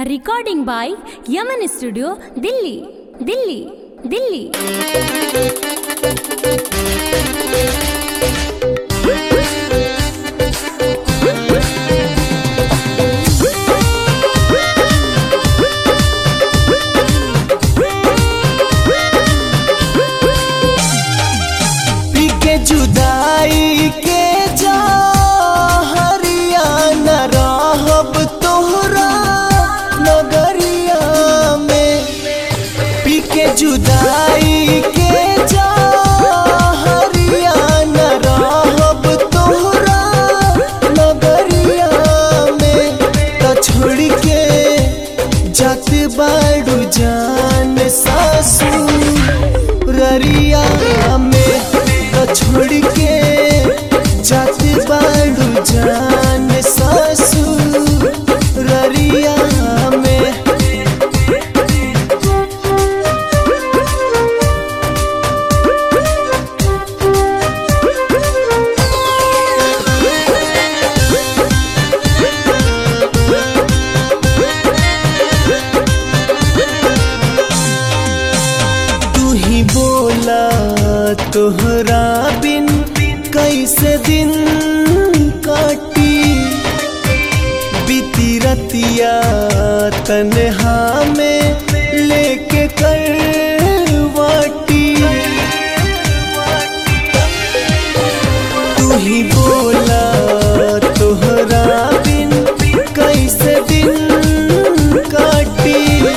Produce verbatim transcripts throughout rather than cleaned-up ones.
Recording by Yaman studio Delhi Delhi Delhi. जुदाई के जा हरियाणा रहब तोहरा नगरिया में। पी के जुदाई के जा हरियाणा रहब तोहरा नगरिया में। तो छोड़ के जात बाड़ू जान ससुररिया में। छोड़ के जाते बाड़ू जान ससुररिया में। तू ही बोला तोहरा बिन कैसे दिन काटी। बीती रतिया तन्हा में लेके करवाटी। तू ही बोला तोहरा बिन कैसे दिन काटी।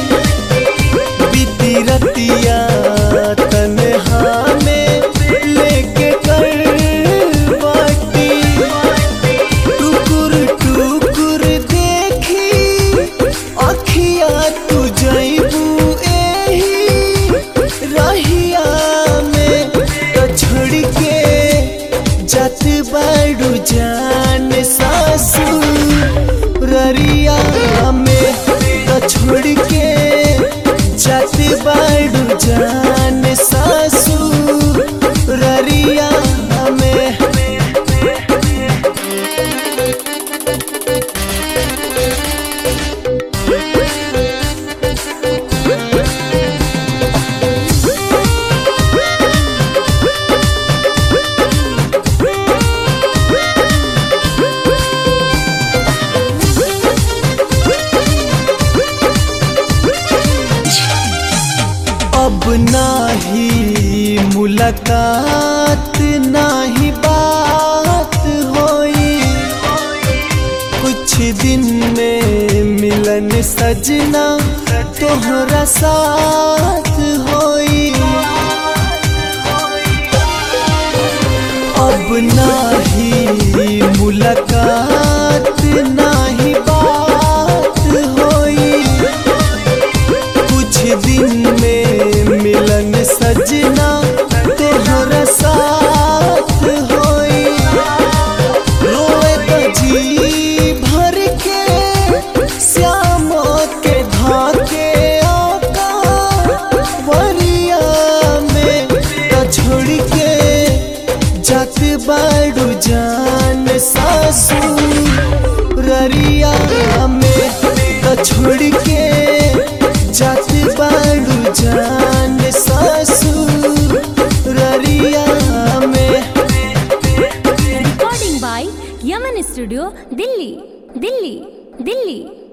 बीती रतिया तन्हा में लेके करवाटी। टुकुर टुकुर देखी अखिया तू जइबू एही रहिया में। तो छोड़ के जात बाड़ू जान ससुररिया में। तो छोड़ के जात बाड़ू जान ससुररिया में। अब नाही मुलाकात नाही बात होई। कुछ दिन में मिलन सजना तोहरा साथ होई। अब नाही मुलाकात नाही बात होई। कुछ दिन में मिलन सजना तोहरा साथ होई। रोए जी भर के श्याम के धाके आका वरिया में। तो छोड़ के जात बाड़ू जान ससुररिया में। तो छोड़ के